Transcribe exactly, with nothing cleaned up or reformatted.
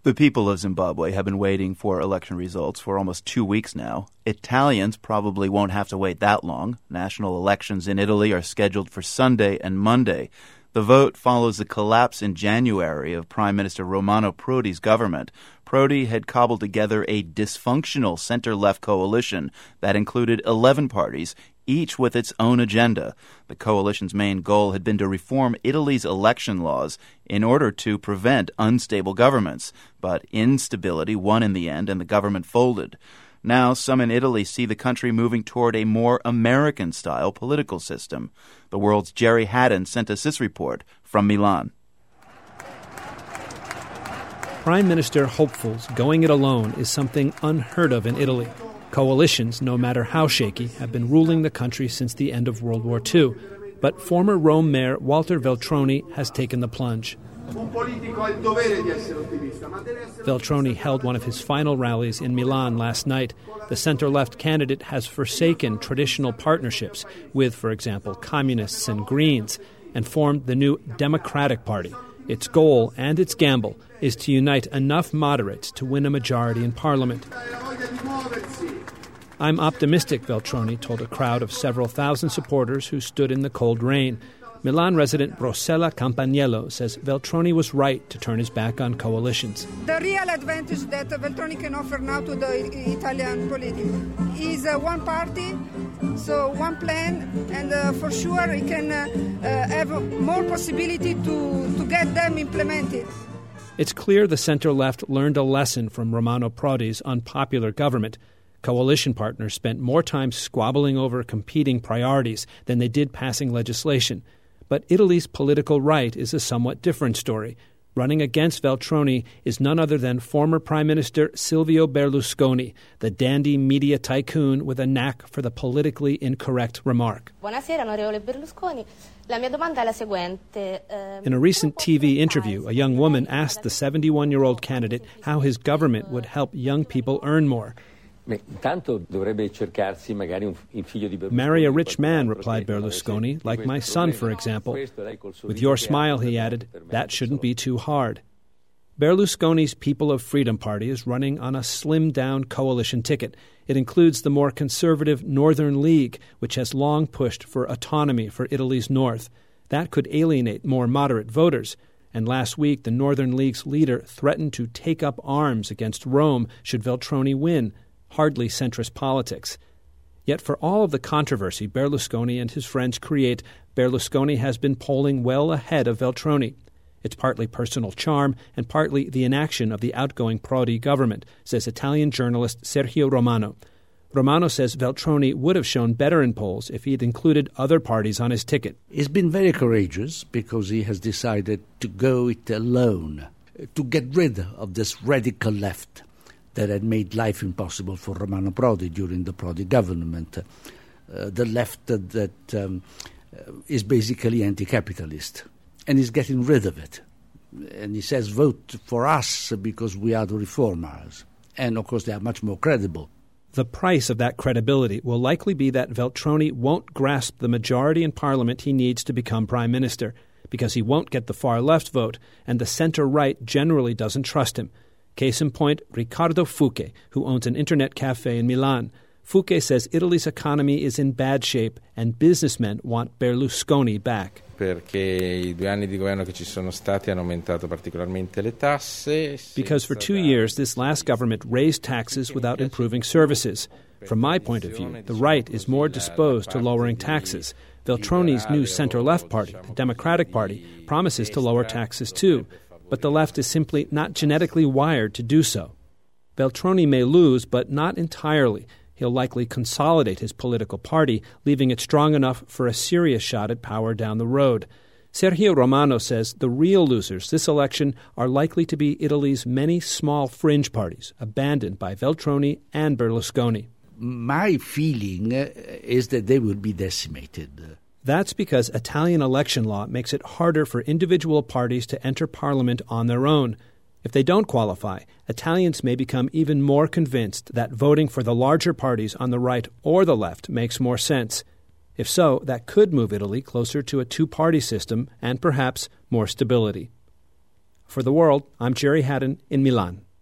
The people of Zimbabwe have been waiting for election results for almost two weeks now. Italians probably won't have to wait that long. National elections in Italy are scheduled for Sunday and Monday. The vote follows the collapse in January of Prime Minister Romano Prodi's government. Prodi had cobbled together a dysfunctional center-left coalition that included eleven parties, each with its own agenda. The coalition's main goal had been to reform Italy's election laws in order to prevent unstable governments. But instability won in the end, and the government folded. Now, some in Italy see the country moving toward a more American-style political system. The World's Jerry Haddon sent us this report from Milan. Prime Minister hopefuls going it alone is something unheard of in Italy. Coalitions, no matter how shaky, have been ruling the country since the end of World War Two. But former Rome Mayor Walter Veltroni has taken the plunge. Veltroni held one of his final rallies in Milan last night. The center-left candidate has forsaken traditional partnerships with, for example, communists and Greens, and formed the new Democratic Party. Its goal and its gamble is to unite enough moderates to win a majority in parliament. I'm optimistic, Veltroni told a crowd of several thousand supporters who stood in the cold rain. Milan resident Rossella Campagnello says Veltroni was right to turn his back on coalitions. The real advantage that Veltroni can offer now to the Italian politics is uh, one party, so one plan, and uh, for sure he can uh, uh, have more possibility to, to get them implemented. It's clear the center-left learned a lesson from Romano Prodi's unpopular government. Coalition partners spent more time squabbling over competing priorities than they did passing legislation. But Italy's political right is a somewhat different story. Running against Veltroni is none other than former Prime Minister Silvio Berlusconi, the dandy media tycoon with a knack for the politically incorrect remark. Buonasera, onorevole Berlusconi. La mia domanda è la seguente. In a recent T V interview, a young woman asked the seventy-one-year-old candidate how his government would help young people earn more. Marry a rich man, replied Berlusconi, like my son, for example. With your smile, he added, that shouldn't be too hard. Berlusconi's People of Freedom Party is running on a slimmed-down coalition ticket. It includes the more conservative Northern League, which has long pushed for autonomy for Italy's north. That could alienate more moderate voters. And last week, the Northern League's leader threatened to take up arms against Rome should Veltroni win. Hardly centrist politics. Yet for all of the controversy Berlusconi and his friends create, Berlusconi has been polling well ahead of Veltroni. It's partly personal charm and partly the inaction of the outgoing Prodi government, says Italian journalist Sergio Romano. Romano says Veltroni would have shown better in polls if he had included other parties on his ticket. He's been very courageous because he has decided to go it alone, to get rid of this radical left that had made life impossible for Romano Prodi during the Prodi government. Uh, the left uh, that um, uh, is basically anti-capitalist, and he's getting rid of it. And he says, vote for us because we are the reformers. And, of course, they are much more credible. The price of that credibility will likely be that Veltroni won't grasp the majority in Parliament he needs to become Prime Minister, because he won't get the far-left vote, and the center-right generally doesn't trust him. Case in point, Riccardo Fucche, who owns an internet cafe in Milan. Fucche says Italy's economy is in bad shape and businessmen want Berlusconi back. Because for two years, this last government raised taxes without improving services. From my point of view, the right is more disposed to lowering taxes. Veltroni's new center-left party, the Democratic Party, promises to lower taxes too. But the left is simply not genetically wired to do so. Veltroni may lose, but not entirely. He'll likely consolidate his political party, leaving it strong enough for a serious shot at power down the road. Sergio Romano says the real losers this election are likely to be Italy's many small fringe parties, abandoned by Veltroni and Berlusconi. My feeling is that they will be decimated. That's because Italian election law makes it harder for individual parties to enter parliament on their own. If they don't qualify, Italians may become even more convinced that voting for the larger parties on the right or the left makes more sense. If so, that could move Italy closer to a two-party system and perhaps more stability. For The World, I'm Jerry Haddon in Milan.